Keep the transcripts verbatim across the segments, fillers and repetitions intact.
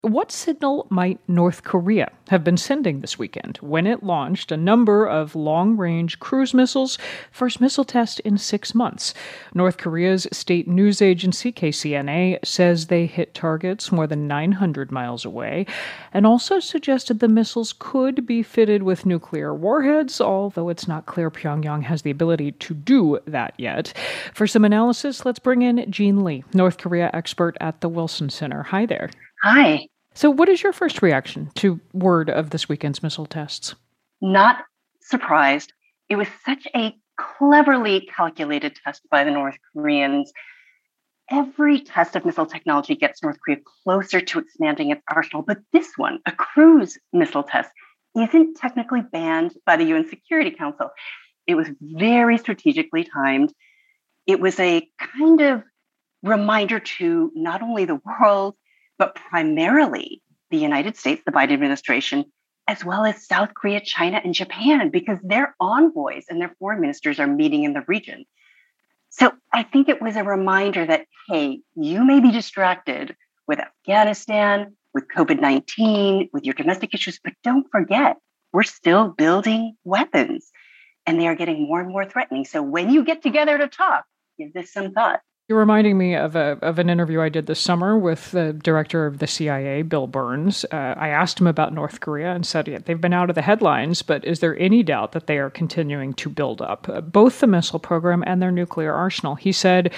What signal might North Korea have been sending this weekend when it launched a number of long range cruise missiles, first missile test in six months? North Korea's state news agency, K C N A, says they hit targets more than nine hundred miles away and also suggested the missiles could be fitted with nuclear warheads, although it's not clear Pyongyang has the ability to do that yet. For some analysis, let's bring in Jean Lee, North Korea expert at the Wilson Center. Hi there. Hi. So what is your first reaction to word of this weekend's missile tests? Not surprised. It was such a cleverly calculated test by the North Koreans. Every test of missile technology gets North Korea closer to expanding its arsenal, but this one, a cruise missile test, isn't technically banned by the U N Security Council. It was very strategically timed. It was a kind of reminder to not only the world, but primarily the United States, the Biden administration, as well as South Korea, China, and Japan, because their envoys and their foreign ministers are meeting in the region. So I think it was a reminder that, hey, you may be distracted with Afghanistan, with COVID nineteen, with your domestic issues, but don't forget, we're still building weapons, and they are getting more and more threatening. So when you get together to talk, give this some thought. You're reminding me of a of an interview I did this summer with the director of the C I A, Bill Burns. Uh, I asked him about North Korea and said, yeah, they've been out of the headlines, but is there any doubt that they are continuing to build up uh, both the missile program and their nuclear arsenal? He said,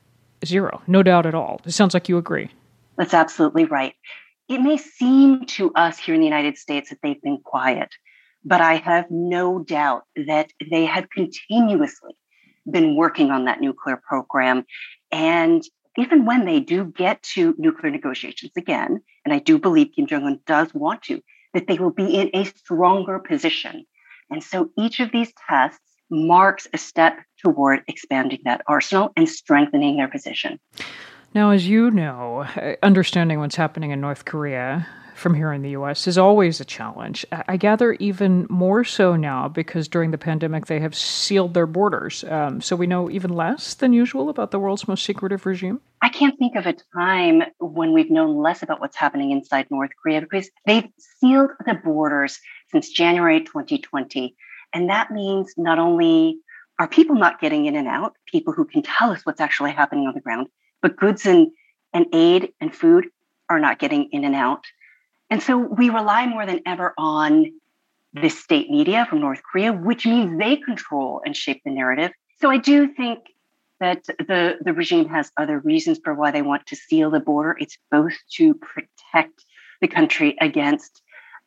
zero, no doubt at all. It sounds like you agree. That's absolutely right. It may seem to us here in the United States that they've been quiet, but I have no doubt that they have continuously been working on that nuclear program. And even when they do get to nuclear negotiations again, and I do believe Kim Jong-un does want to, that they will be in a stronger position. And so each of these tests marks a step toward expanding that arsenal and strengthening their position. Now, as you know, understanding what's happening in North Korea from here in the U S is always a challenge. I gather even more so now because during the pandemic they have sealed their borders. Um, so we know even less than usual about the world's most secretive regime. I can't think of a time when we've known less about what's happening inside North Korea because they've sealed the borders since January twenty twenty. And that means not only are people not getting in and out, people who can tell us what's actually happening on the ground, but goods and, and aid and food are not getting in and out. And so we rely more than ever on the state media from North Korea, which means they control and shape the narrative. So I do think that the, the regime has other reasons for why they want to seal the border. It's both to protect the country against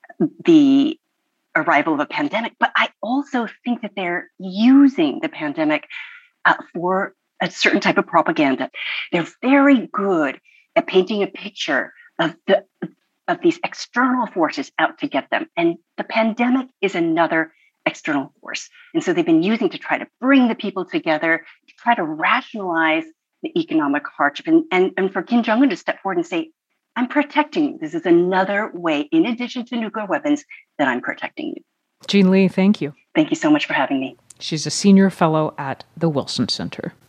the arrival of a pandemic, but I also think that they're using the pandemic uh, for a certain type of propaganda. They're very good at painting a picture of the of these external forces out to get them. And the pandemic is another external force. And so they've been using to try to bring the people together, to try to rationalize the economic hardship. And, and, and for Kim Jong-un to step forward and say, I'm protecting you. This is another way, in addition to nuclear weapons, that I'm protecting you. Jean Lee, thank you. Thank you so much for having me. She's a senior fellow at the Wilson Center.